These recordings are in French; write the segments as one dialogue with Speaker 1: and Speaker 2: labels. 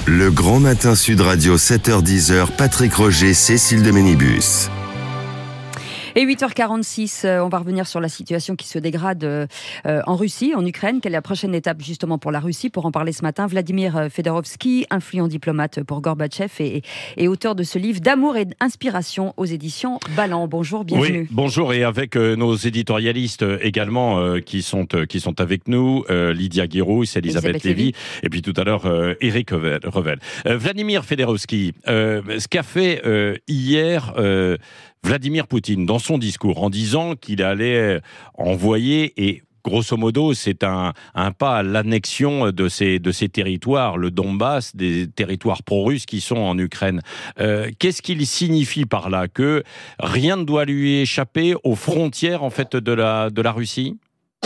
Speaker 1: Le Grand Matin Sud Radio, 7h-10h, Patrick Roger, Cécile de Ménibus.
Speaker 2: Et 8h46, on va revenir sur la situation qui se dégrade en Russie, en Ukraine. Quelle est la prochaine étape justement pour la Russie? Pour en parler ce matin, Vladimir Fedorovski, influent diplomate pour Gorbatchev et auteur de ce livre d'amour et d'inspiration aux éditions Ballant. Bonjour, bienvenue.
Speaker 3: Oui, bonjour, et avec nos éditorialistes également qui sont avec nous, Lydia Guirousse, Elisabeth Lévy, et puis tout à l'heure Éric Revel. Vladimir Fedorovski, ce qu'a fait hier Vladimir Poutine dans son discours en disant qu'il allait envoyer, et grosso modo c'est un pas à l'annexion de ces territoires, le Donbass, des territoires pro-russes qui sont en Ukraine. Qu'est-ce qu'il signifie par là? Que rien ne doit lui échapper aux frontières en fait de la Russie?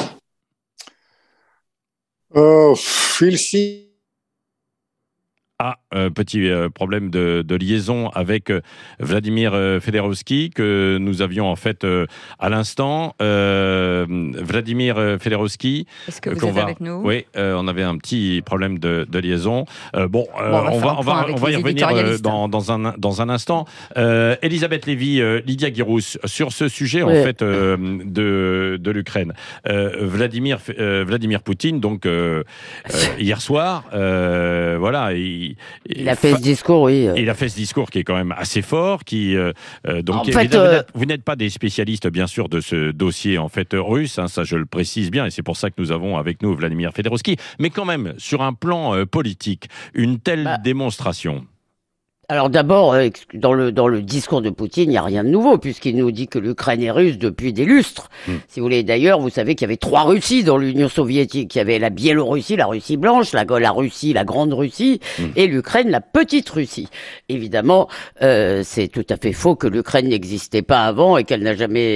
Speaker 3: Petit problème de liaison avec Vladimir Fedorovski que nous avions en fait à l'instant. Vladimir Fedorovski.
Speaker 2: Est-ce que vous êtes avec nous?
Speaker 3: Oui, on avait un petit problème de liaison. On va y revenir dans un instant. Elisabeth Lévy, Lydia Guirousse, sur ce sujet en fait de l'Ukraine. Vladimir Poutine, donc hier soir, voilà.
Speaker 4: Il a fait ce discours, oui.
Speaker 3: Il a fait ce discours qui est quand même assez fort, vous n'êtes pas des spécialistes, bien sûr, de ce dossier en fait russe, hein, ça je le précise bien, et c'est pour ça que nous avons avec nous Vladimir Fedorovski. Mais quand même, sur un plan politique, une telle démonstration.
Speaker 4: Alors d'abord, dans le discours de Poutine, il n'y a rien de nouveau, puisqu'il nous dit que l'Ukraine est russe depuis des lustres. Si vous voulez, d'ailleurs, vous savez qu'il y avait 3 Russies dans l'Union soviétique. Il y avait la Biélorussie, la Russie blanche, la Russie, la Grande Russie, et l'Ukraine, la Petite Russie. Évidemment, c'est tout à fait faux que l'Ukraine n'existait pas avant et qu'elle n'a jamais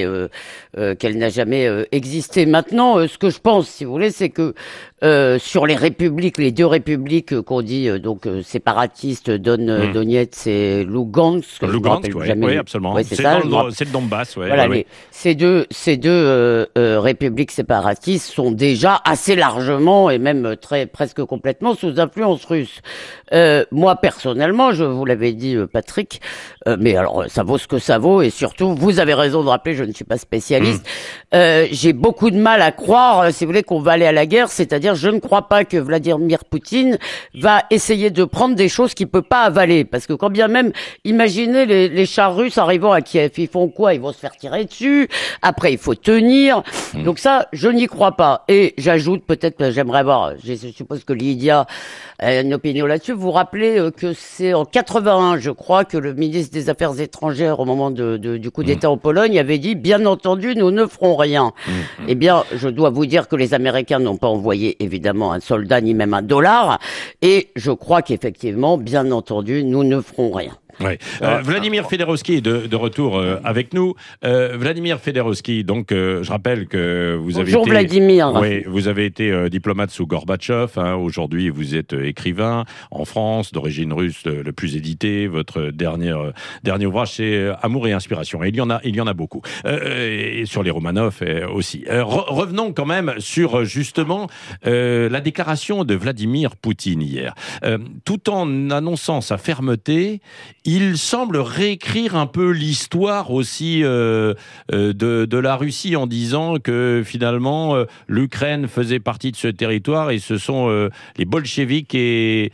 Speaker 4: existé. Maintenant, ce que je pense, si vous voulez, c'est que sur les républiques, les 2 républiques qu'on dit séparatistes, Donetsk et Lugansk.
Speaker 3: Lugansk, oui, absolument.
Speaker 4: Ouais, c'est
Speaker 3: le Donbass. Ouais,
Speaker 4: voilà, ces deux républiques séparatistes sont déjà assez largement et même presque complètement sous influence russe. Moi, personnellement, je vous l'avais dit, Patrick, mais alors ça vaut ce que ça vaut, et surtout, vous avez raison de rappeler, je ne suis pas spécialiste. J'ai beaucoup de mal à croire, si vous voulez, qu'on va aller à la guerre, c'est-à-dire je ne crois pas que Vladimir Poutine va essayer de prendre des choses qu'il peut pas avaler, parce que quand bien même, imaginez les chars russes arrivant à Kiev, ils font quoi? Ils vont se faire tirer dessus, après il faut tenir, donc ça, je n'y crois pas. Et j'ajoute, peut-être, j'aimerais voir, je suppose que Lydia a une opinion là-dessus, vous rappelez que c'est en 81, je crois, que le ministre des Affaires étrangères, au moment du coup d'État en Pologne, avait dit, bien entendu, nous ne ferons rien. Eh bien, je dois vous dire que les Américains n'ont pas envoyé, évidemment, un soldat, ni même $1, et je crois qu'effectivement, bien entendu, nous ne ferons rien.
Speaker 3: Ouais. Vladimir Fedorovski est de retour avec nous. Vladimir Fedorovski, donc je rappelle que vous avez été...
Speaker 4: Vladimir.
Speaker 3: Oui, vous avez été diplomate sous Gorbatchev. Hein, aujourd'hui, vous êtes écrivain en France, d'origine russe, le plus édité. Votre dernier ouvrage, c'est Amour et inspiration. Et il y en a beaucoup. Et sur les Romanov aussi. Revenons quand même sur justement la déclaration de Vladimir Poutine hier. Tout en annonçant sa fermeté, il semble réécrire un peu l'histoire aussi de la Russie en disant que finalement l'Ukraine faisait partie de ce territoire et ce sont les bolcheviks et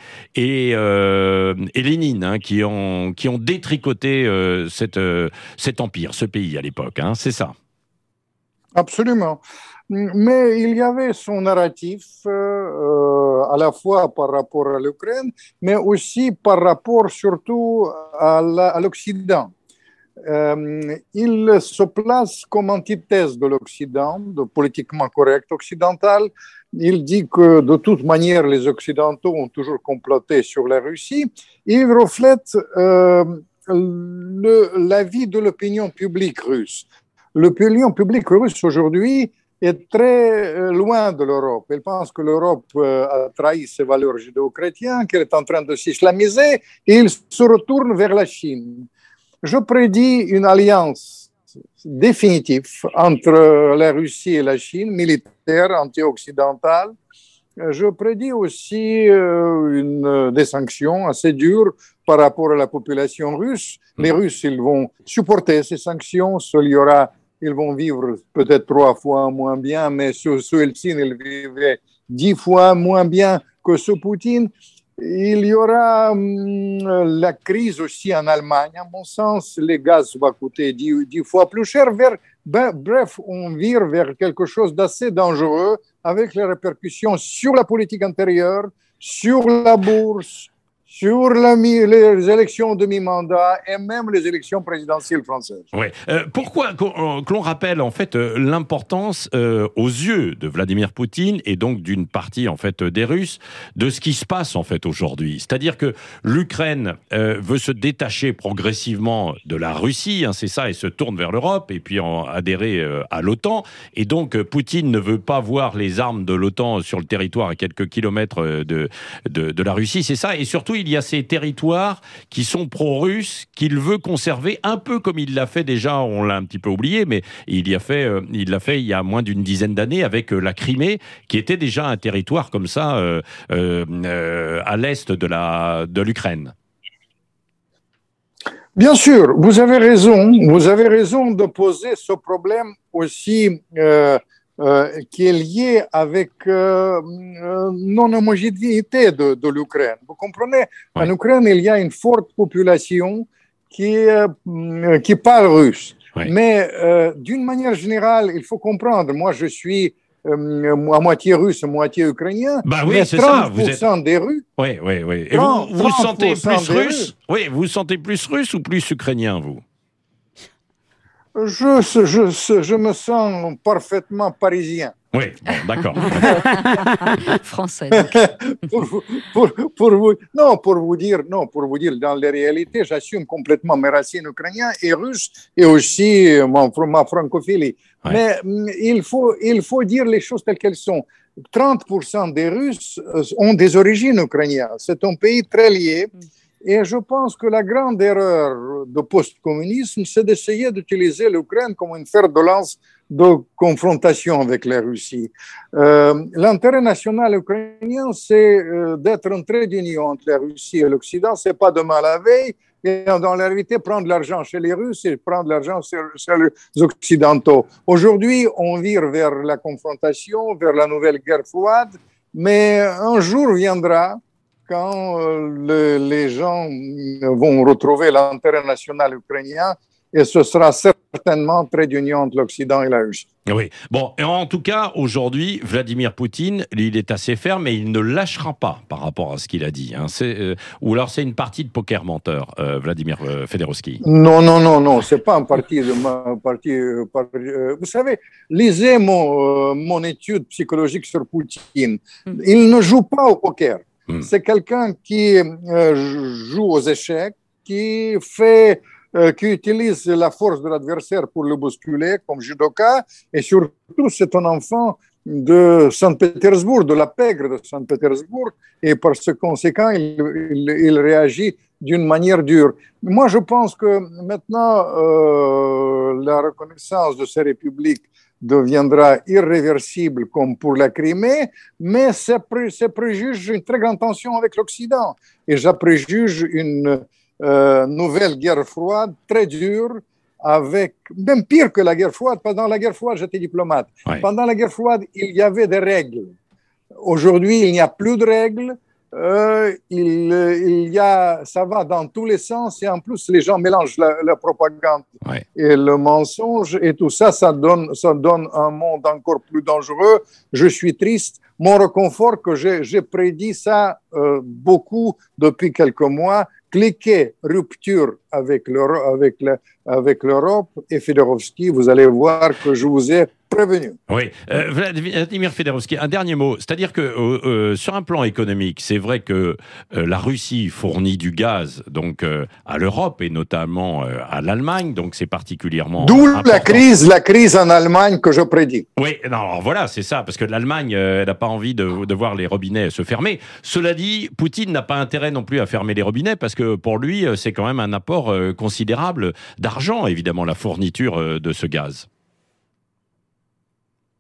Speaker 3: Lénine hein, qui ont détricoté cet empire, ce pays à l'époque. Hein, c'est ça.
Speaker 5: Absolument. Mais il y avait son narratif à la fois par rapport à l'Ukraine, mais aussi par rapport surtout à l'Occident. Il se place comme antithèse de l'Occident, de politiquement correct occidental. Il dit que de toute manière, les Occidentaux ont toujours comploté sur la Russie. Il reflète l'avis de l'opinion publique russe. L'opinion publique russe aujourd'hui est très loin de l'Europe. Elle pense que l'Europe a trahi ses valeurs judéo-chrétiennes, qu'elle est en train de s'islamiser, et il se retourne vers la Chine. Je prédis une alliance définitive entre la Russie et la Chine, militaire, anti-occidentale, je prédis aussi des sanctions assez dures par rapport à la population russe. Les Russes, ils vont supporter ces sanctions. Ils vont vivre peut-être 3 fois moins bien, mais sous Eltsine, ils vivaient 10 fois moins bien que sous Poutine. Il y aura la crise aussi en Allemagne. À mon sens, les gaz vont coûter 10 fois plus cher. Bref, on vire vers quelque chose d'assez dangereux avec les répercussions sur la politique intérieure, sur la bourse, sur les élections de mi-mandat et même les élections présidentielles françaises.
Speaker 3: Oui. Pourquoi que l'on rappelle en fait l'importance aux yeux de Vladimir Poutine et donc d'une partie en fait des Russes de ce qui se passe en fait aujourd'hui. C'est-à-dire que l'Ukraine veut se détacher progressivement de la Russie, hein, c'est ça, et se tourne vers l'Europe et puis adhérer à l'OTAN. Et donc Poutine ne veut pas voir les armes de l'OTAN sur le territoire à quelques kilomètres de la Russie, c'est ça. Et surtout il y a ces territoires qui sont pro-russes, qu'il veut conserver, un peu comme il l'a fait déjà, on l'a un petit peu oublié, mais il l'a fait il y a moins d'une dizaine d'années avec la Crimée, qui était déjà un territoire comme ça à l'est de l'Ukraine.
Speaker 5: Bien sûr, vous avez raison de poser ce problème aussi qui est lié avec non-homogénéité de l'Ukraine. Vous comprenez? En Ukraine, il y a une forte population qui parle russe.
Speaker 3: Oui.
Speaker 5: Mais d'une manière générale, il faut comprendre, moi je suis à moitié russe, à moitié ukrainien,
Speaker 3: bah oui,
Speaker 5: mais
Speaker 3: c'est
Speaker 5: 30%
Speaker 3: ça.
Speaker 5: des Russes...
Speaker 3: Oui. Et vous vous sentez plus russe? Oui, vous sentez plus russe ou plus ukrainien, vous?
Speaker 5: Je me sens parfaitement parisien.
Speaker 3: Oui, bon, d'accord.
Speaker 2: Français.
Speaker 5: pour vous dire, dans la réalité, j'assume complètement mes racines ukrainiennes et russes et aussi ma francophilie.
Speaker 3: Ouais.
Speaker 5: Mais il faut dire les choses telles qu'elles sont. 30% des Russes ont des origines ukrainiennes. C'est un pays très lié. Et je pense que la grande erreur du post-communisme, c'est d'essayer d'utiliser l'Ukraine comme une fer de lance de confrontation avec la Russie. L'intérêt national ukrainien, c'est d'être un trait d'union entre la Russie et l'Occident. C'est pas demain la veille. Et dans la réalité, prendre l'argent chez les Russes et prendre l'argent chez les Occidentaux. Aujourd'hui, on vire vers la confrontation, vers la nouvelle guerre froide. Mais un jour viendra quand les gens vont retrouver l'intérêt national ukrainien et ce sera certainement trait d'union entre l'Occident et la Russie.
Speaker 3: Oui. Bon, et en tout cas, aujourd'hui, Vladimir Poutine, il est assez ferme et il ne lâchera pas par rapport à ce qu'il a dit. Hein. Ou alors c'est une partie de poker menteur, Vladimir Fedorovski.
Speaker 5: Non, c'est pas un parti de vous savez, lisez mon étude psychologique sur Poutine. Il ne joue pas au poker. C'est quelqu'un qui joue aux échecs, qui utilise la force de l'adversaire pour le bousculer comme judoka, et surtout c'est un enfant de Saint-Pétersbourg, de la pègre de Saint-Pétersbourg, et par ce conséquent il réagit d'une manière dure. Moi je pense que maintenant la reconnaissance de ces républiques deviendra irréversible comme pour la Crimée, mais ça préjuge une très grande tension avec l'Occident. Et ça préjuge une nouvelle guerre froide très dure, avec même pire que la guerre froide. Pendant la guerre froide, j'étais diplomate.
Speaker 3: Ouais.
Speaker 5: Pendant la guerre froide, il y avait des règles. Aujourd'hui, il n'y a plus de règles. Ça va dans tous les sens et en plus les gens mélangent la propagande et le mensonge et tout ça, ça donne un monde encore plus dangereux. Je suis triste. Mon réconfort que j'ai prédit ça beaucoup depuis quelques mois. Cliquez rupture avec l'Europe et Fedorovski, vous allez voir que je vous ai prévenu.
Speaker 3: Oui, Vladimir Fedorovski, un dernier mot. C'est-à-dire que sur un plan économique, c'est vrai que la Russie fournit du gaz donc à l'Europe et notamment à l'Allemagne, donc c'est particulièrement
Speaker 5: d'où
Speaker 3: important.
Speaker 5: la crise en Allemagne que je prédis.
Speaker 3: Oui, non, alors voilà, c'est ça, parce que l'Allemagne elle n'a pas envie de voir les robinets se fermer. Cela dit, Poutine n'a pas intérêt non plus à fermer les robinets parce que pour lui, c'est quand même un apport considérable d'argent, évidemment, la fourniture de ce gaz.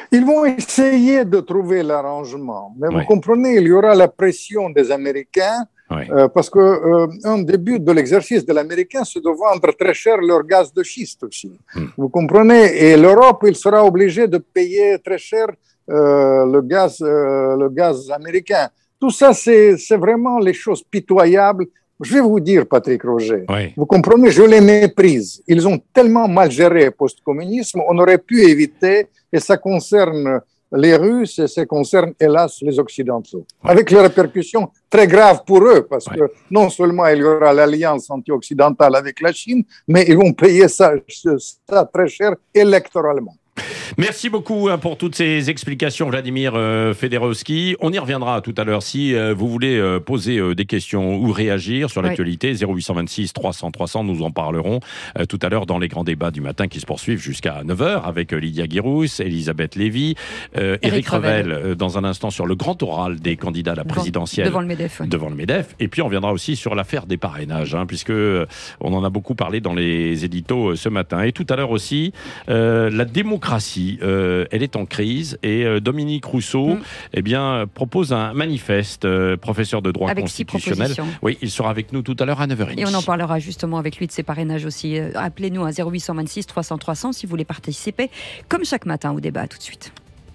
Speaker 5: Ils vont essayer de trouver l'arrangement, mais
Speaker 3: Ouais.
Speaker 5: vous comprenez, il y aura la pression des Américains
Speaker 3: Ouais.
Speaker 5: parce que un des buts de l'exercice de l'Américain, c'est de vendre très cher leur gaz de schiste aussi. Vous comprenez? Et l'Europe, il sera obligé de payer très cher le gaz américain. Tout ça, c'est vraiment les choses pitoyables. Je vais vous dire, Patrick Roger,
Speaker 3: Ouais.
Speaker 5: vous comprenez, je les méprise. Ils ont tellement mal géré le post-communisme, on aurait pu éviter, et ça concerne les Russes et ça concerne, hélas, les Occidentaux.
Speaker 3: Ouais.
Speaker 5: Avec les répercussions très graves pour eux, parce
Speaker 3: Ouais.
Speaker 5: que non seulement il y aura l'alliance anti-occidentale avec la Chine, mais ils vont payer ça très cher électoralement.
Speaker 3: Merci beaucoup pour toutes ces explications, Vladimir Fedorovski. On y reviendra tout à l'heure. Si vous voulez poser des questions ou réagir sur l'actualité, 0826 300 300, nous en parlerons tout à l'heure dans les grands débats du matin qui se poursuivent jusqu'à 9h avec Lydia Guirous, Elisabeth Lévy, Éric Revel dans un instant sur le grand oral des candidats à la présidentielle.
Speaker 2: Devant le MEDEF. Oui.
Speaker 3: Devant le MEDEF. Et puis on reviendra aussi sur l'affaire des parrainages, puisque on en a beaucoup parlé dans les éditos ce matin. Et tout à l'heure aussi, la démocratie, elle est en crise et Dominique Rousseau propose un manifeste, professeur de droit
Speaker 2: avec
Speaker 3: constitutionnel.
Speaker 2: 6 propositions.
Speaker 3: Oui, il sera avec nous tout à l'heure à 9h30.
Speaker 2: Et on en parlera justement avec lui de ses parrainages aussi. Appelez-nous à 0826 300 300 si vous voulez participer, comme chaque matin au débat. À tout de suite.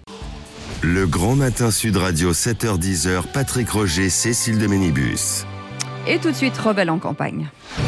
Speaker 1: Le Grand Matin Sud Radio, 7h-10h, Patrick Roger, Cécile de Ménibus.
Speaker 2: Et tout de suite, Rebelle en campagne.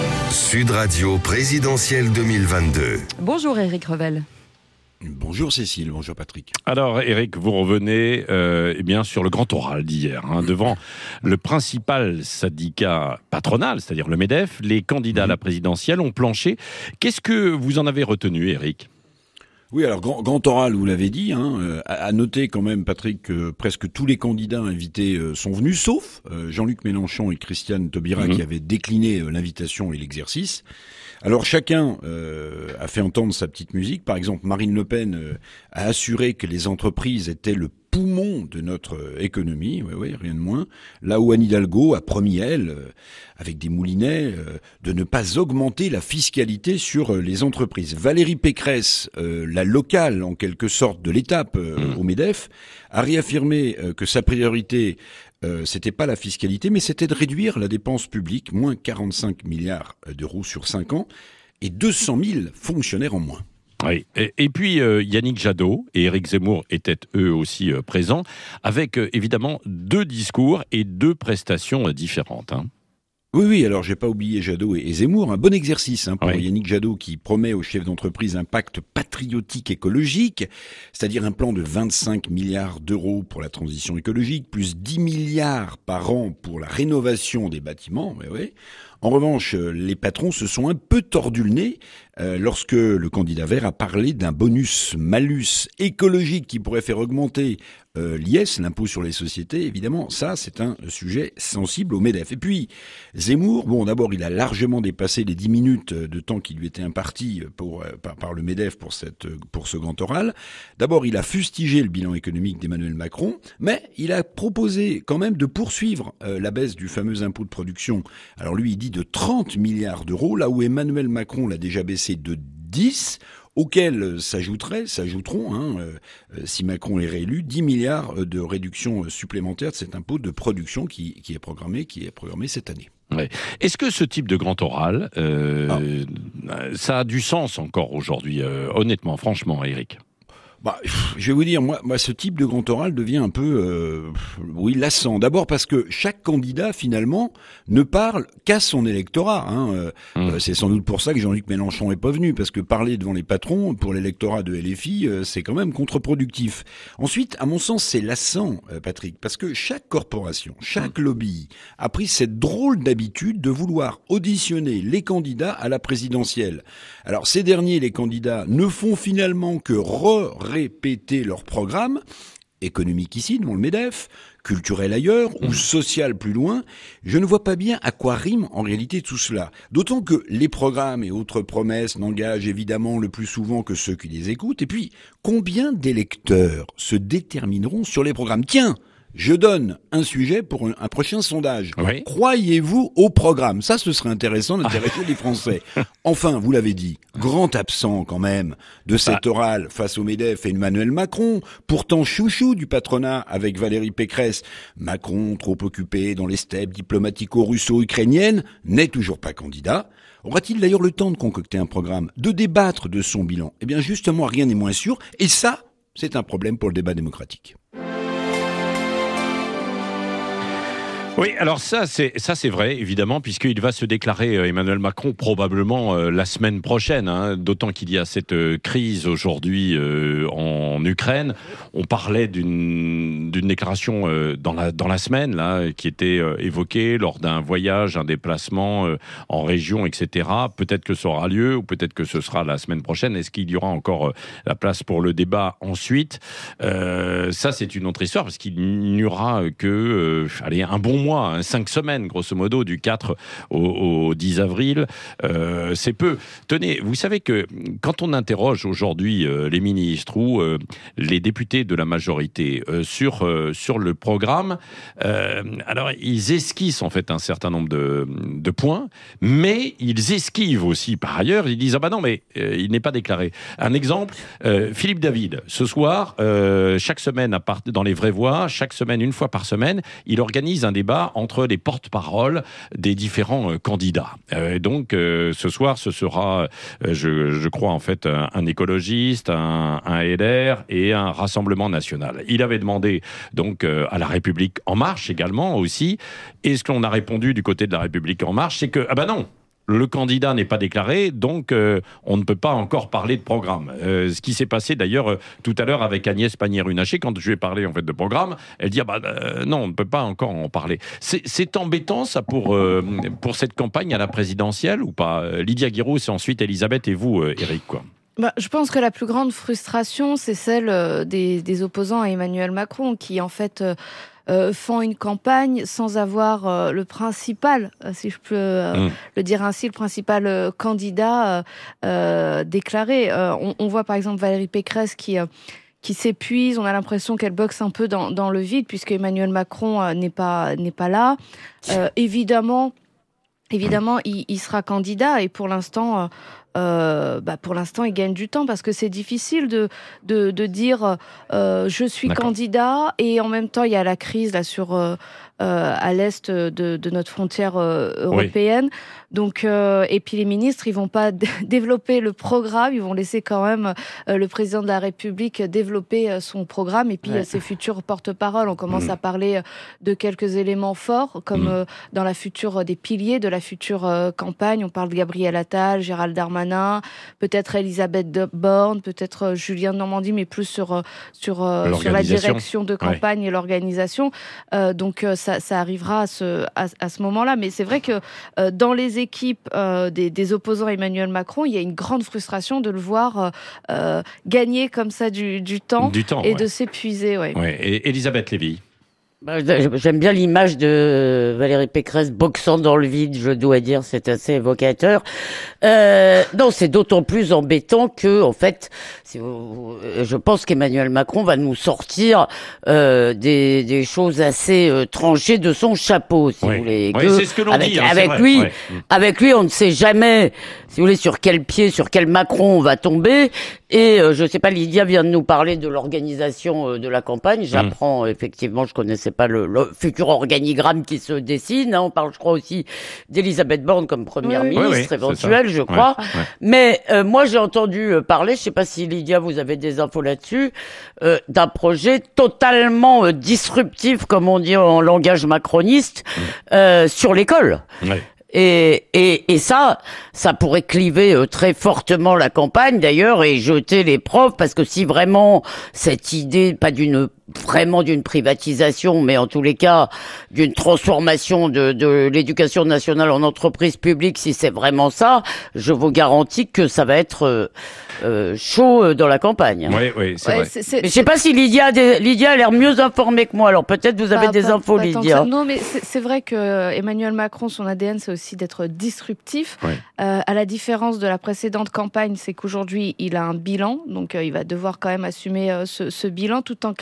Speaker 1: Sud Radio présidentielle 2022.
Speaker 2: Bonjour Éric Revel.
Speaker 6: Bonjour Cécile, bonjour Patrick.
Speaker 3: Alors Éric, vous revenez sur le grand oral d'hier, devant le principal syndicat patronal, c'est-à-dire le MEDEF. Les candidats à la présidentielle ont planché. Qu'est-ce que vous en avez retenu, Éric ?
Speaker 6: Oui, alors grand oral, vous l'avez dit, à noter quand même, Patrick, que presque tous les candidats invités sont venus, sauf Jean-Luc Mélenchon et Christiane Taubira qui avaient décliné l'invitation et l'exercice. Alors chacun a fait entendre sa petite musique. Par exemple, Marine Le Pen a assuré que les entreprises étaient le poumon de notre économie, oui, rien de moins. Là où Anne Hidalgo a promis, elle, avec des moulinets, de ne pas augmenter la fiscalité sur les entreprises. Valérie Pécresse, la locale en quelque sorte de l'étape au MEDEF, a réaffirmé que sa priorité c'était pas la fiscalité, mais c'était de réduire la dépense publique, moins 45 milliards d'euros sur 5 ans, et 200 000 fonctionnaires en moins.
Speaker 3: Oui. Et puis Yannick Jadot et Éric Zemmour étaient eux aussi présents, avec évidemment 2 discours et 2 prestations différentes.
Speaker 6: Oui, alors j'ai pas oublié Jadot et Zemmour, un bon exercice pour
Speaker 3: Oui.
Speaker 6: Yannick Jadot qui promet aux chefs d'entreprise un pacte patriotique écologique, c'est-à-dire un plan de 25 milliards d'euros pour la transition écologique, plus 10 milliards par an pour la rénovation des bâtiments. Oui. En revanche, les patrons se sont un peu tordus le nez lorsque le candidat vert a parlé d'un bonus-malus écologique qui pourrait faire augmenter l'IS, l'impôt sur les sociétés. Évidemment, ça, c'est un sujet sensible au MEDEF. Et puis, Zemmour, d'abord, il a largement dépassé les 10 minutes de temps qui lui était imparti par le MEDEF pour ce grand oral. D'abord, il a fustigé le bilan économique d'Emmanuel Macron, mais il a proposé quand même de poursuivre la baisse du fameux impôt de production. Alors lui, il dit de 30 milliards d'euros, là où Emmanuel Macron l'a déjà baissé de 10, auxquels s'ajouteront, si Macron est réélu, 10 milliards de réduction supplémentaire de cet impôt de production qui est programmé cette année.
Speaker 3: Ouais. Est-ce que ce type de grand oral, ça a du sens encore aujourd'hui, honnêtement, franchement, Éric ?
Speaker 6: Je vais vous dire, moi, ce type de grand oral devient un peu, lassant. D'abord parce que chaque candidat, finalement, ne parle qu'à son électorat. C'est sans doute pour ça que Jean-Luc Mélenchon est pas venu, parce que parler devant les patrons, pour l'électorat de LFI, c'est quand même contre-productif. Ensuite, à mon sens, c'est lassant, Patrick, parce que chaque corporation, chaque lobby a pris cette drôle d'habitude de vouloir auditionner les candidats à la présidentielle. Alors, ces derniers, les candidats, ne font finalement que répéter leur programme, économique ici, devant le MEDEF, culturel ailleurs, ou social plus loin. Je ne vois pas bien à quoi rime en réalité tout cela. D'autant que les programmes et autres promesses n'engagent évidemment le plus souvent que ceux qui les écoutent. Et puis, combien d'électeurs se détermineront sur les programmes ? Tiens, Je donne un sujet pour un prochain sondage.
Speaker 3: Oui.
Speaker 6: Croyez-vous au programme? Ça, ce serait intéressant d'intéresser les Français. Enfin, vous l'avez dit, grand absent quand même de cet oral face au MEDEF et Emmanuel Macron, pourtant chouchou du patronat avec Valérie Pécresse. Macron, trop occupé dans les steppes diplomatico-russo-ukrainiennes, n'est toujours pas candidat. Aura-t-il d'ailleurs le temps de concocter un programme, de débattre de son bilan? Eh bien, justement, rien n'est moins sûr. Et ça, c'est un problème pour le débat démocratique.
Speaker 3: Oui, alors ça c'est vrai, évidemment, puisqu'il va se déclarer, Emmanuel Macron, probablement la semaine prochaine, hein, d'autant qu'il y a cette crise aujourd'hui en Ukraine. On parlait d'une déclaration dans la semaine, là, qui était évoquée lors d'un voyage, un déplacement en région, etc. Peut-être que ça aura lieu, ou peut-être que ce sera la semaine prochaine. Est-ce qu'il y aura encore la place pour le débat ensuite? Ça, c'est une autre histoire, parce qu'il n'y aura que un bon mois, 5 semaines, grosso modo, du 4 au 10 avril. C'est peu. Tenez, vous savez que quand on interroge aujourd'hui les ministres ou les députés de la majorité sur le programme, alors ils esquissent en fait un certain nombre de points, mais ils esquivent aussi par ailleurs. Ils disent « Ah bah non, mais il n'est pas déclaré ». Un exemple, Philippe David, ce soir, chaque semaine, dans les vraies voix, chaque semaine, une fois par semaine, il organise un débat entre les porte-paroles des différents candidats. Donc, ce soir, ce sera, je crois, en fait, un écologiste, un LR et un Rassemblement national. Il avait demandé, donc, à La République En Marche également aussi. Et ce qu'on a répondu du côté de La République En Marche, c'est que, ah ben non, le candidat n'est pas déclaré, donc on ne peut pas encore parler de programme. Ce qui s'est passé d'ailleurs tout à l'heure avec Agnès Pannier-Runacher, quand je lui ai parlé en fait de programme, elle dit non, on ne peut pas encore en parler. C'est embêtant ça pour cette campagne à la présidentielle ou pas? Lydia Guiraud, c'est ensuite Elisabeth et vous, Éric, quoi.
Speaker 7: Je pense que la plus grande frustration, c'est celle des opposants à Emmanuel Macron, qui en fait font une campagne sans avoir le principal, si je peux le dire ainsi, le principal candidat déclaré. On voit par exemple Valérie Pécresse qui s'épuise, on a l'impression qu'elle boxe un peu dans le vide, puisque Emmanuel Macron n'est pas là. Évidemment, il sera candidat, et pour l'instant, il gagne du temps, parce que c'est difficile de dire je suis candidat, et en même temps il y a la crise là à l'est de notre frontière européenne. Oui. Donc, et puis les ministres, ils vont pas développer le programme, ils vont laisser quand même le président de la République développer son programme, et puis ses futurs porte-parole. On commence à parler de quelques éléments forts, comme dans la future des piliers de la future campagne. On parle de Gabriel Attal, Gérald Darmanin, peut-être Elisabeth Borne, peut-être Julien de Normandie, mais plus sur la direction de campagne et l'organisation. Donc ça arrivera à ce moment-là. Mais c'est vrai que dans les équipes des opposants à Emmanuel Macron, il y a une grande frustration de le voir gagner comme ça du temps et de s'épuiser.
Speaker 3: Et Elisabeth Lévy?
Speaker 4: J'aime bien l'image de Valérie Pécresse boxant dans le vide, je dois dire, c'est assez évocateur. Non, c'est d'autant plus embêtant que, en fait, je pense qu'Emmanuel Macron va nous sortir des choses assez tranchées de son chapeau, si vous voulez.
Speaker 3: Oui, c'est ce que l'on dit.
Speaker 4: Avec lui, on ne sait jamais, si vous voulez, sur quel pied, sur quel Macron on va tomber. Et je sais pas, Lydia vient de nous parler de l'organisation de la campagne. J'apprends, effectivement, je connaissais pas le futur organigramme qui se dessine. On parle, je crois, aussi d'Elisabeth Borne comme première ministre éventuelle, je crois. Mais moi, j'ai entendu parler, je sais pas si Lydia, vous avez des infos là-dessus, d'un projet totalement disruptif, comme on dit en langage macroniste, sur l'école. Et ça pourrait cliver très fortement la campagne d'ailleurs, et jeter les profs, parce que si vraiment cette idée, pas vraiment d'une privatisation, mais en tous les cas d'une transformation de l'éducation nationale en entreprise publique, si c'est vraiment ça, je vous garantis que ça va être chaud dans la campagne.
Speaker 3: Oui, c'est vrai.
Speaker 4: Mais je sais pas si Lydia a l'air mieux informée que moi, alors peut-être vous avez des infos, Lydia.
Speaker 7: Non, mais c'est vrai que Emmanuel Macron, son ADN, c'est aussi d'être disruptif. À la différence de la précédente campagne, c'est qu'aujourd'hui, il a un bilan, donc il va devoir quand même assumer ce bilan, tout en créant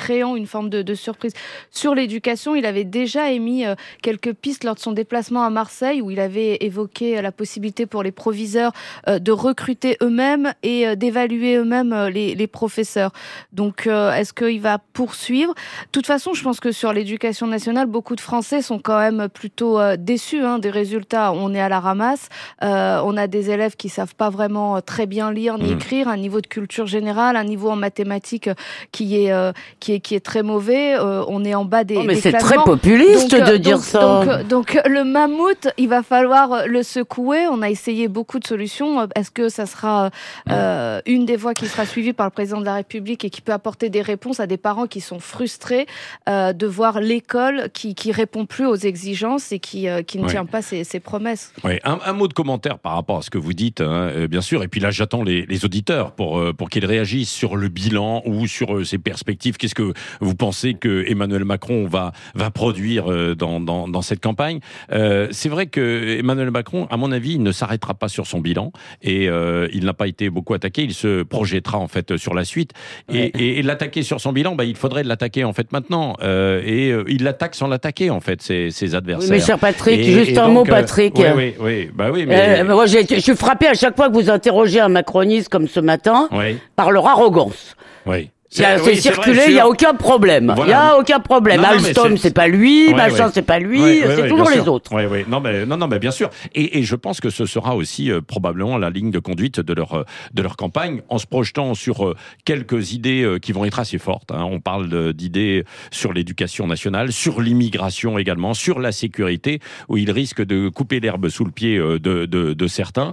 Speaker 7: une forme de surprise. Sur l'éducation, il avait déjà émis quelques pistes lors de son déplacement à Marseille, où il avait évoqué la possibilité pour les proviseurs de recruter eux-mêmes et d'évaluer eux-mêmes les professeurs. Donc, est-ce qu'il va poursuivre ? De toute façon, je pense que sur l'éducation nationale, beaucoup de Français sont quand même plutôt déçus des résultats. On est à la ramasse. On a des élèves qui savent pas vraiment très bien lire ni écrire, un niveau de culture générale, un niveau en mathématiques qui est très mauvais. On est en bas des
Speaker 4: mais c'est
Speaker 7: classements.
Speaker 4: très populiste de dire ça.
Speaker 7: Donc le mammouth, il va falloir le secouer. On a essayé beaucoup de solutions. Est-ce que ça sera une des voies qui sera suivie par le président de la République et qui peut apporter des réponses à des parents qui sont frustrés de voir l'école qui répond plus aux exigences et qui ne tient pas ses promesses.
Speaker 3: Oui, un mot de commentaire par rapport à ce que vous dites, bien sûr. Et puis là, j'attends les auditeurs pour qu'ils réagissent sur le bilan ou sur ses perspectives. Qu'est-ce que vous pensez que Emmanuel Macron va produire dans cette campagne ? C'est vrai que Emmanuel Macron, à mon avis, il ne s'arrêtera pas sur son bilan et il n'a pas été beaucoup attaqué. Il se projettera en fait sur la suite et l'attaquer sur son bilan, il faudrait l'attaquer en fait maintenant. Et il l'attaque sans l'attaquer en fait ses adversaires.
Speaker 4: Oui, mais cher Patrick, juste un mot, Patrick.
Speaker 3: Oui. Mais
Speaker 4: moi, je suis frappé à chaque fois que vous interrogez un macroniste comme ce matin par leur arrogance.
Speaker 3: Oui.
Speaker 4: C'est circulé, il n'y a aucun problème. Il n'y a aucun problème. Alstom, c'est pas lui, machin, c'est pas lui, c'est toujours les autres.
Speaker 3: Oui. Non, mais bien sûr. Et je pense que ce sera aussi probablement la ligne de conduite de leur campagne, en se projetant sur quelques idées qui vont être assez fortes. On parle d'idées sur l'éducation nationale, sur l'immigration également, sur la sécurité, où ils risquent de couper l'herbe sous le pied de certains,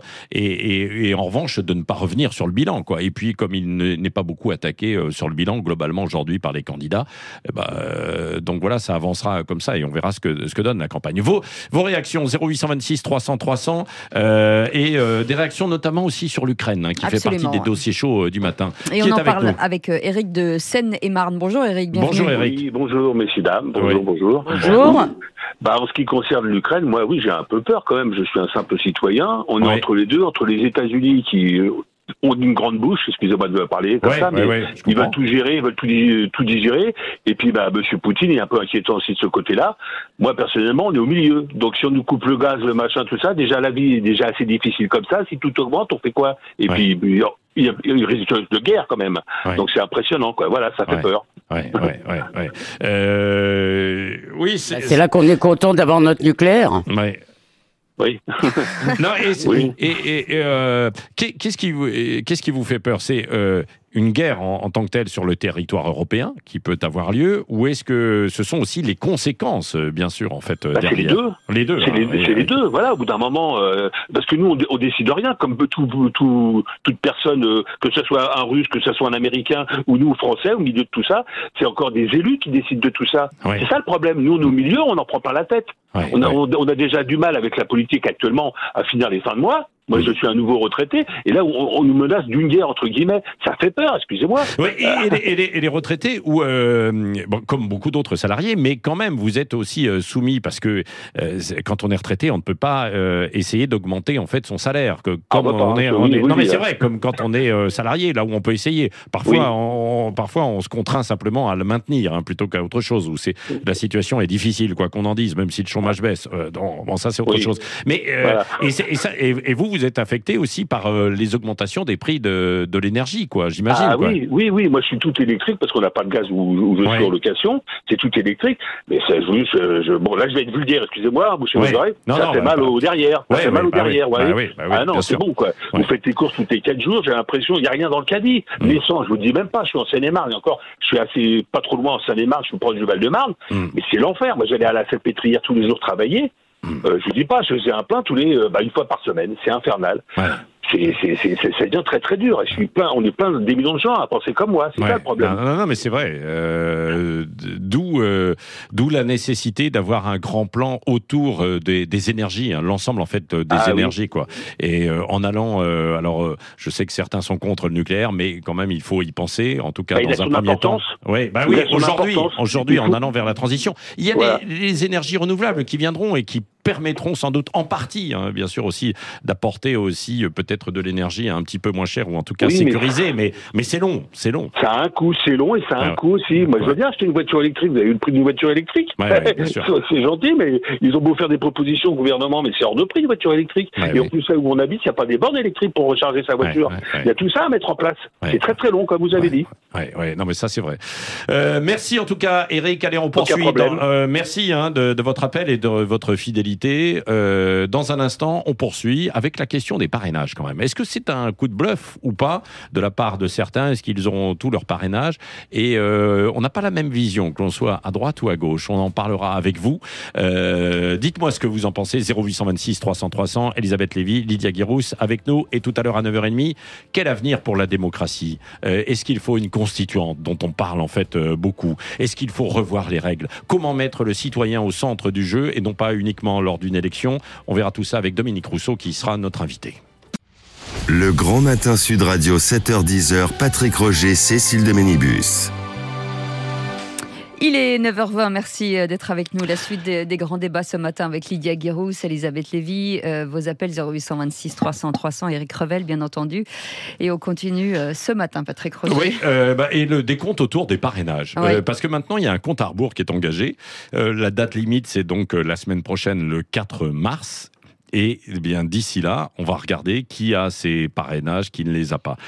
Speaker 3: et en revanche de ne pas revenir sur le bilan, quoi. Et puis, comme il n'est pas beaucoup attaqué sur le bilan globalement aujourd'hui par les candidats, donc voilà, ça avancera comme ça et on verra ce que donne la campagne. Vos réactions 0826 300 300 et des réactions notamment aussi sur l'Ukraine qui fait partie des dossiers chauds du matin.
Speaker 2: Et on en parle avec Eric de Seine-et-Marne. Bonjour Eric, bienvenue.
Speaker 3: Bonjour Eric.
Speaker 8: Oui, bonjour messieurs dames. Bonjour.
Speaker 4: Bonjour.
Speaker 8: En ce qui concerne l'Ukraine, moi j'ai un peu peur quand même. Je suis un simple citoyen. On est entre les deux, entre les États-Unis qui ont une grande bouche, excusez-moi de parler comme ça, mais ils veulent tout gérer, ils veulent tout digérer. Et puis, monsieur Poutine est un peu inquiétant aussi de ce côté-là. Moi, personnellement, on est au milieu. Donc, si on nous coupe le gaz, le machin, tout ça, déjà, la vie est déjà assez difficile comme ça. Si tout augmente, on fait quoi ? Et puis, il y a une résistance de guerre quand même. Donc, c'est impressionnant, quoi. Voilà, ça fait peur.
Speaker 3: Oui,
Speaker 4: c'est là qu'on est content d'avoir notre nucléaire.
Speaker 8: Oui.
Speaker 3: Non, qu'est-ce qui vous fait peur ? C'est une guerre en tant que telle sur le territoire européen qui peut avoir lieu, ou est-ce que ce sont aussi les conséquences, bien sûr, en fait, derrière ?
Speaker 8: C'est les deux. C'est les deux. Voilà, au bout d'un moment, parce que nous, on décide rien, comme toute personne, que ce soit un Russe, que ce soit un Américain, ou nous, Français, au milieu de tout ça, c'est encore des élus qui décident de tout ça. C'est ça le problème. Nous, on est au milieu, on n'en prend pas la tête. On a déjà du mal avec la politique actuellement à finir les fins de mois. Moi, je suis un nouveau retraité, et là, on nous menace d'une guerre, entre guillemets. Ça fait peur, excusez-moi.
Speaker 3: Oui, et les retraités, ou comme beaucoup d'autres salariés, mais quand même, vous êtes aussi soumis, parce que quand on est retraité, on ne peut pas essayer d'augmenter, en fait, son salaire. C'est vrai, comme quand on est salarié, là où on peut essayer. Parfois, on se contraint simplement à le maintenir, plutôt qu'à autre chose, où la situation est difficile, quoi qu'on en dise, même si le chômage baisse. Ça, c'est autre chose. Mais, et vous êtes affecté aussi par les augmentations des prix de l'énergie, quoi, j'imagine.
Speaker 8: Ah oui, moi je suis tout électrique parce qu'on n'a pas de gaz où je suis en location, c'est tout électrique, mais ça, là je vais être vulgaire, excusez-moi, bouchez vos oreilles, ça fait mal au derrière, ça fait mal au derrière, c'est bon, quoi. Vous faites les courses tous les 4 jours, j'ai l'impression, il n'y a rien dans le caddie. L'essence, je vous dis même pas, je suis en Seine-et-Marne, et encore, je suis pas trop loin en Seine-et-Marne, je suis proche du Val-de-Marne, mais c'est l'enfer. Moi j'allais à la Salpêtrière tous les jours travailler. Je vous dis pas, je faisais un plein une fois par semaine, c'est infernal. Ça devient très très dur. On est plein des millions de gens à penser comme moi. C'est ça le problème.
Speaker 3: Non, mais c'est vrai. D'où la nécessité d'avoir un grand plan autour des énergies, l'ensemble en fait des énergies, quoi. Et en allant, alors je sais que certains sont contre le nucléaire, mais quand même il faut y penser. En tout cas, dans un premier temps. Aujourd'hui, en allant vers la transition, il y a les énergies renouvelables qui viendront et qui permettront sans doute en partie, hein, bien sûr aussi, d'apporter aussi peut-être de l'énergie un petit peu moins chère ou en tout cas sécurisée, mais c'est long. Ça
Speaker 8: a un coût, c'est long et ça a un coût aussi. Moi, je veux bien acheter une voiture électrique. Vous avez eu le prix d'une voiture électrique? Bien sûr. C'est gentil, mais ils ont beau faire des propositions au gouvernement, mais c'est hors de prix, une voiture électrique. Et en plus, là où on habite, il n'y a pas des bornes électriques pour recharger sa voiture. Il y a tout ça à mettre en place. C'est très très long, comme vous avez dit.
Speaker 3: Non, mais ça, c'est vrai. Merci en tout cas, Éric. Allez, on poursuit. Merci de votre appel et de votre fidélité. Dans un instant, on poursuit avec la question des parrainages quand même. Est-ce que c'est un coup de bluff ou pas de la part de certains? Est-ce qu'ils auront tout leur parrainage? Et on n'a pas la même vision, que l'on soit à droite ou à gauche. On en parlera avec vous. Dites-moi ce que vous en pensez. 0826 300 300. Elisabeth Lévy, Lydia Guirous avec nous. Et tout à l'heure à 9h30, quel avenir pour la démocratie? Est-ce qu'il faut une constituante dont on parle en fait beaucoup? Est-ce qu'il faut revoir les règles? Comment mettre le citoyen au centre du jeu et non pas uniquement lors d'une élection? On verra tout ça avec Dominique Rousseau qui sera notre invité.
Speaker 1: Le Grand Matin Sud Radio 7h10, Patrick Roger, Cécile de Ménibus.
Speaker 2: Il est 9h20, merci d'être avec nous. La suite des grands débats ce matin avec Lydia Guirous, Elisabeth Lévy, vos appels 0826 300 300, Éric Revel bien entendu. Et on continue ce matin, Patrick Roger.
Speaker 3: Oui, et le décompte autour des parrainages. Parce que maintenant, il y a un compte à rebours qui est engagé. La date limite, c'est donc la semaine prochaine, le 4 mars. Et bien d'ici là, on va regarder qui a ses parrainages, qui ne les a pas.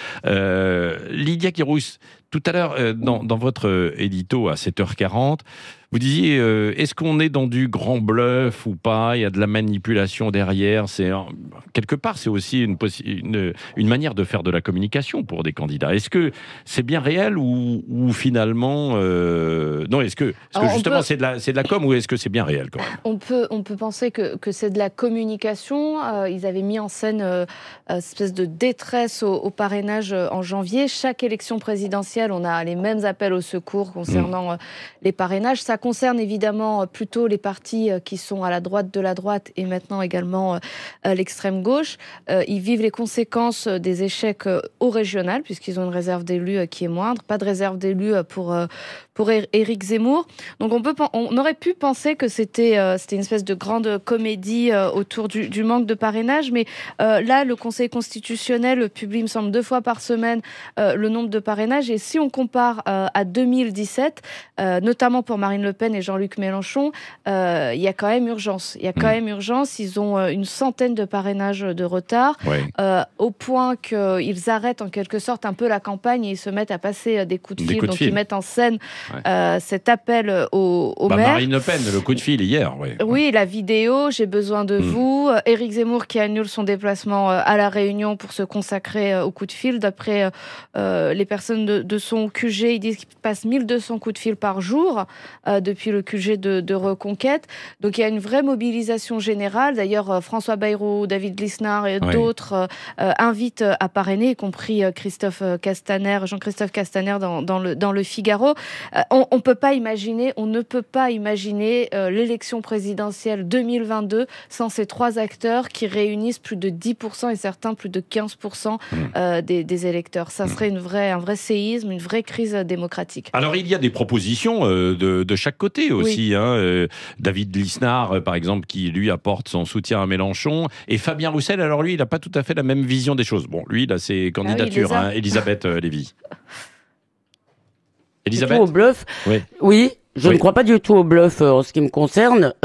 Speaker 3: Lydia Guirous, tout à l'heure, dans votre édito à 7h40, vous disiez, est-ce qu'on est dans du grand bluff ou pas? Il y a de la manipulation derrière. Quelque part, c'est aussi une manière de faire de la communication pour des candidats. Est-ce que c'est bien réel ou finalement... Non, est-ce que justement c'est de la com ou est-ce que c'est bien réel quand même?
Speaker 7: On peut penser que c'est de la communication. Ils avaient mis en scène une espèce de détresse au parrainage en janvier. Chaque élection présidentielle, on a les mêmes appels au secours concernant les parrainages. Ça concerne évidemment plutôt les partis qui sont à la droite de la droite et maintenant également l'extrême gauche. Ils vivent les conséquences des échecs au régional puisqu'ils ont une réserve d'élus qui est moindre. Pas de réserve d'élus pour Éric Zemmour. Donc on aurait pu penser que c'était une espèce de grande comédie autour du manque de parrainage, mais là le Conseil constitutionnel publie, il me semble, 2 fois par semaine le nombre de parrainages, et si on compare à 2017, notamment pour Marine Le Pen et Jean-Luc Mélenchon, il y a quand même urgence. Ils ont une centaine de parrainages de retard, au point qu'ils arrêtent en quelque sorte un peu la campagne et ils se mettent à passer des coups de fil. Donc ils mettent en scène cet appel au maire.
Speaker 3: Marine Le Pen, le coup de fil hier.
Speaker 7: Oui, la vidéo, j'ai besoin de vous. Éric Zemmour qui annule son déplacement à La Réunion pour se consacrer au coup de fil. D'après les personnes de son QG, ils disent qu'il passe 1200 coups de fil par jour depuis le QG de Reconquête. Donc il y a une vraie mobilisation générale. D'ailleurs, François Bayrou, David Lisnard et d'autres invitent à parrainer, y compris Jean-Christophe Castaner dans le Figaro. On ne peut pas imaginer l'élection présidentielle 2022 sans ces 3 acteurs qui réunissent plus de 10% et certains plus de 15% des électeurs. Ça serait un vrai séisme, une vraie crise démocratique.
Speaker 3: Alors il y a des propositions de chaque côté aussi. David Lisnard, par exemple, qui lui apporte son soutien à Mélenchon, et Fabien Roussel, alors lui, il n'a pas tout à fait la même vision des choses. Bon, lui, il a ses candidatures. Elisabeth Lévy.
Speaker 4: Elisabeth ? Au bluff. Oui. Je ne crois pas du tout au bluff en ce qui me concerne.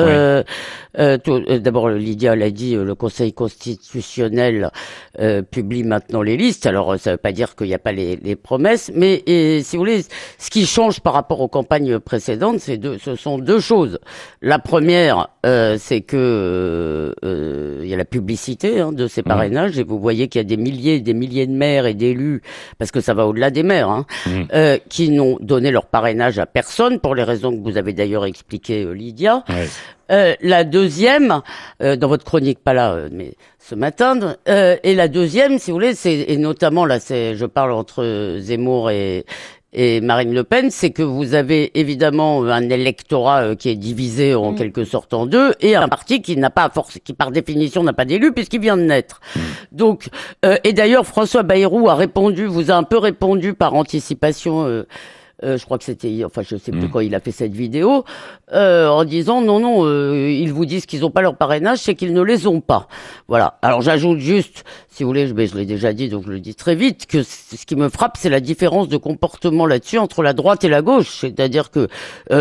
Speaker 4: D'abord, Lydia l'a dit, le Conseil constitutionnel publie maintenant les listes. Alors, ça ne veut pas dire qu'il n'y a pas les promesses, mais si vous voulez, ce qui change par rapport aux campagnes précédentes, ce sont 2 choses. La première, c'est que il y a la publicité de ces parrainages, et vous voyez qu'il y a des milliers et des milliers de maires et d'élus, parce que ça va au-delà des maires, qui n'ont donné leur parrainage à personne pour les raisons que vous avez d'ailleurs expliqué, Lydia. La deuxième, dans votre chronique, pas là, mais ce matin, et la deuxième, si vous voulez, et notamment là, je parle entre Zemmour et Marine Le Pen, c'est que vous avez évidemment un électorat qui est divisé en quelque sorte en 2, et un parti qui qui par définition n'a pas d'élu puisqu'il vient de naître. Donc, et d'ailleurs François Bayrou vous a un peu répondu par anticipation, je crois que c'était, enfin je sais plus quand il a fait cette vidéo, en disant non, ils vous disent qu'ils n'ont pas leur parrainage, c'est qu'ils ne les ont pas. Voilà. Alors j'ajoute juste, si vous voulez, je l'ai déjà dit, donc je le dis très vite, que ce qui me frappe, c'est la différence de comportement là-dessus entre la droite et la gauche. C'est-à-dire que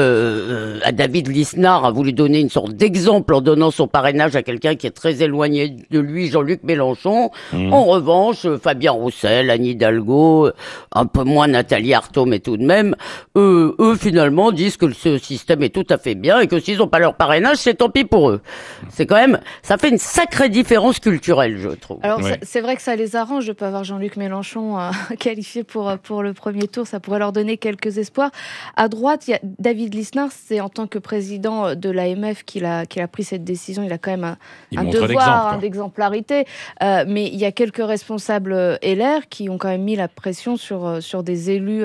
Speaker 4: David Lisnard a voulu donner une sorte d'exemple en donnant son parrainage à quelqu'un qui est très éloigné de lui, Jean-Luc Mélenchon. En revanche, Fabien Roussel, Anne Hidalgo, un peu moins Nathalie Arthaud, mais tout de même, eux finalement disent que ce système est tout à fait bien et que s'ils n'ont pas leur parrainage, c'est tant pis pour eux. C'est quand même, ça fait une sacrée différence culturelle, je trouve.
Speaker 7: Alors c'est vrai que ça les arrange de pas avoir Jean-Luc Mélenchon qualifié pour le premier tour, ça pourrait leur donner quelques espoirs. À droite, il y a David Lisnard, c'est en tant que président de l'AMF qu'il a pris cette décision. Il a quand même un devoir d'exemplarité, mais il y a quelques responsables LR qui ont quand même mis la pression sur des élus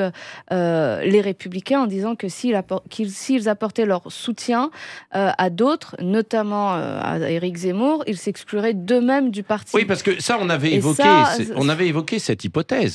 Speaker 7: les Républicains en disant que s'ils apportaient leur soutien à d'autres, notamment à Éric Zemmour, ils s'excluraient d'eux-mêmes du parti.
Speaker 3: Oui, parce que ça, on avait évoqué cette hypothèse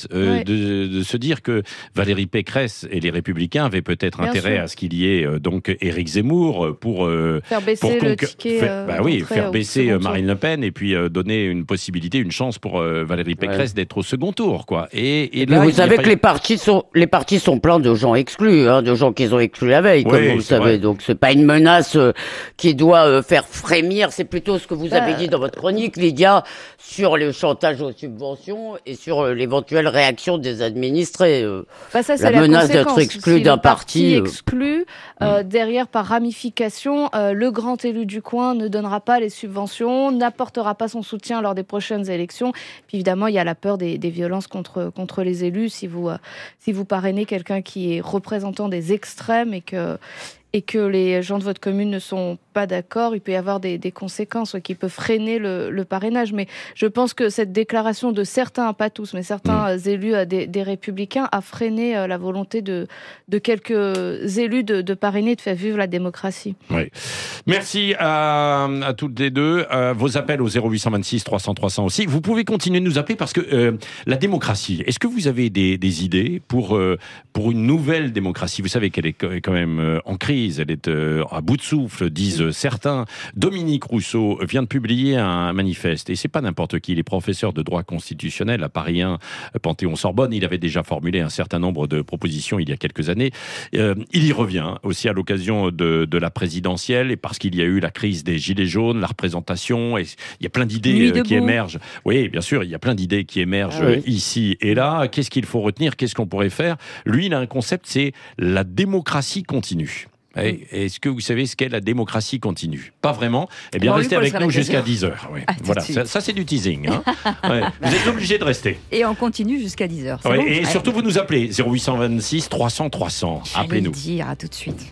Speaker 3: de se dire que Valérie Pécresse et les Républicains avaient peut-être intérêt à ce qu'il y ait donc Éric Zemmour pour
Speaker 7: faire baisser le ticket.
Speaker 3: Faire baisser Marine Le Pen et puis donner une possibilité, une chance pour Valérie Pécresse d'être au second tour, quoi. Et là,
Speaker 4: vous savez que les partis sont pleins de gens exclus, de gens qu'ils ont exclus la veille, comme vous le savez. Vrai. Donc c'est pas une menace qui doit faire frémir. C'est plutôt ce que vous avez dit dans votre chronique, Lydia, sur le chantage aux subventions et sur l'éventuelle réaction des administrés.
Speaker 7: La
Speaker 4: menace d'être exclu d'un parti.
Speaker 7: Exclu, derrière, par ramification, le grand élu du coin ne donnera pas les subventions, n'apportera pas son soutien lors des prochaines élections. Puis évidemment, il y a la peur des violences contre les élus si vous parrainez quelqu'un qui est représentant des extrêmes et que les gens de votre commune ne sont pas d'accord, il peut y avoir des conséquences qui peuvent freiner le parrainage. Mais je pense que cette déclaration de certains, pas tous, mais certains élus des Républicains a freiné la volonté de quelques élus de parrainer, de faire vivre la démocratie.
Speaker 3: Oui. Merci à toutes les deux. Vos appels au 0826 300 300 aussi. Vous pouvez continuer de nous appeler parce que la démocratie, est-ce que vous avez des idées pour une nouvelle démocratie ? Vous savez qu'elle est quand même en crise. Elle est à bout de souffle, disent certains. Dominique Rousseau vient de publier un manifeste, et c'est pas n'importe qui. Il est professeur de droit constitutionnel à Paris 1, Panthéon-Sorbonne. Il avait déjà formulé un certain nombre de propositions il y a quelques années. Il y revient aussi à l'occasion de la présidentielle, et parce qu'il y a eu la crise des Gilets jaunes, la représentation, et il y a plein d'idées qui émergent. Oui, bien sûr, il y a plein d'idées qui émergent ici et là. Qu'est-ce qu'il faut retenir ? Qu'est-ce qu'on pourrait faire ? Lui, il a un concept, c'est la démocratie continue. Est-ce que vous savez ce qu'est la démocratie continue ? Pas vraiment. Eh bien, restez avec nous jusqu'à 10h. Oui. Voilà, ça c'est du teasing. Vous êtes obligés de rester.
Speaker 2: Et on continue jusqu'à 10h.
Speaker 3: Et surtout, vous nous appelez 0826 300 300. Appelez-nous.
Speaker 2: À tout de suite.